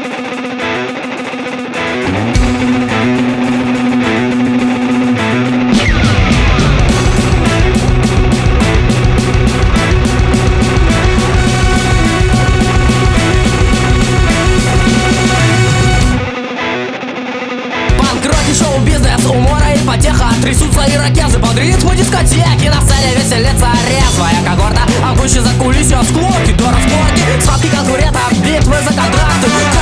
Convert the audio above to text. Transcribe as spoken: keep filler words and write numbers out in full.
Шоу-бизнес, умора и потеха. Трясутся ирокезы под ритм дискотеки. На сцене веселится резвая когорта, а в гуще закулисья склоки до распорки. Схватки конкурентов, битвы за контракты.